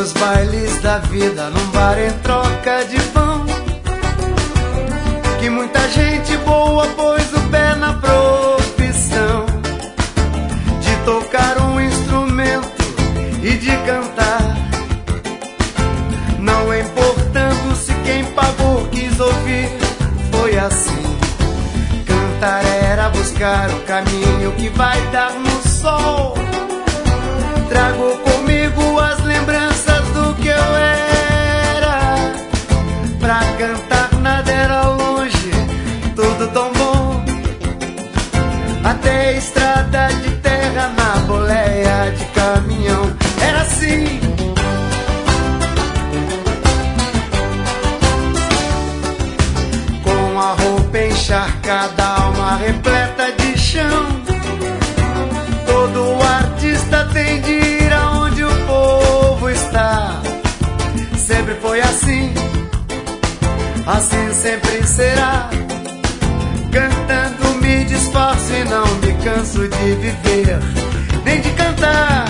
nos bailes da vida, num bar em troca de pão, que muita gente boa pôs o pé na profissão de tocar um instrumento e de cantar, não importando se quem pagou quis ouvir. Foi assim. Cantar era buscar o caminho que vai dar no sol. Trago comigo as lembranças do que eu era. Pra cantar nada era longe, tudo tão bom. Até a estrada de terra na boleia de caminhão. Era assim. Com a roupa encharcada, alma repleta de chão. Todo artista tem de ir aonde o povo está. Sempre foi assim, assim sempre será. Cantando me disfarço e não me canso de viver, nem de cantar.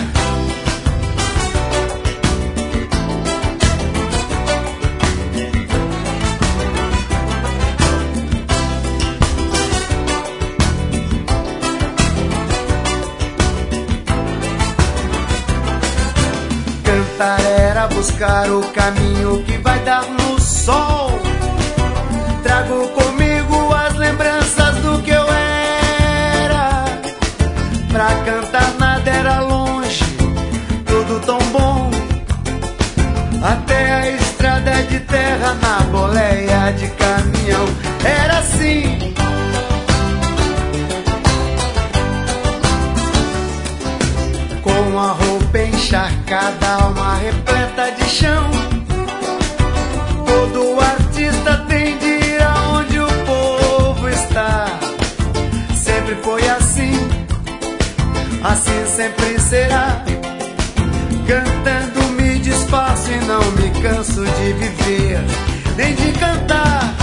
Cantar era buscar o caminho que vai dar no sol. Trago comigo as lembranças do que eu era. Pra cantar nada era longe, tudo tão bom. Até a estrada de terra na boleia de caminhão. Era assim. Com a roupa encharcada, alma repleta de chão. Todo artista tem de ir aonde o povo está. Sempre foi assim, assim sempre será. Cantando me disfarço e não me canso de viver, nem de cantar.